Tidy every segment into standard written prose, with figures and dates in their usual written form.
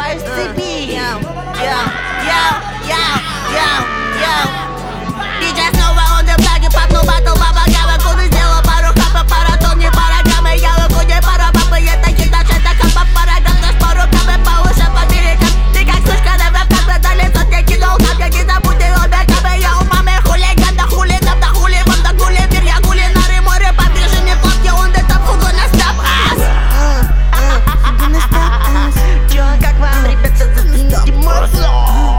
выбиваю с цепи. Диджей снова on the block, и папнул батл, баба гава. Куды сделал пару хапа, паратон, не параграммы. Я луку, не пара бабы, это хитаж, это хапа, параграф. Наш по рукам и по ушам, по берегам. Ты как сушка, да в руках, на лицо тебе кинул хап. Я не забудь, ты обе капы, я у мамы хулиган. Да хули нам, да хули вам, да хули мир. Я кулинары, море, побежиме, флотки, он да топ, хуго на стап. Чё, как вам, ребята, зацените мозг?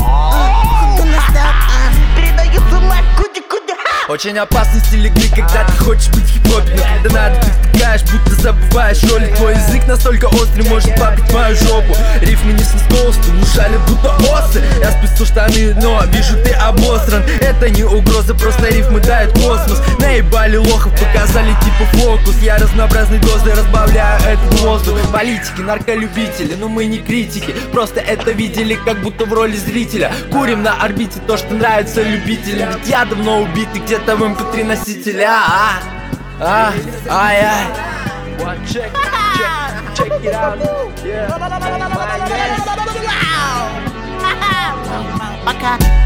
Очень опасный стиль игры, когда ты хочешь быть в хип-хопе. Но когда надо, ты втыкаешь, будто забываешь роли. Твой язык настолько острый, может побить мою жопу. Рифмы не сносты, ушали будто осы. Я спустил штаны, но вижу, ты обосран. Это не угроза, просто рифмы дают космос. Наебали лохов, показали типа фокус. Я разнообразной дозой разбавляю этот воздух. Политики, нарколюбители, но мы не критики. Просто это видели, как будто в роли зрителя. Курим на орбите то, что нравится любителям. Ведь я давно убитый, где-то в MP3 носителе. Ай-яй. Check it out. Yeah. Пока.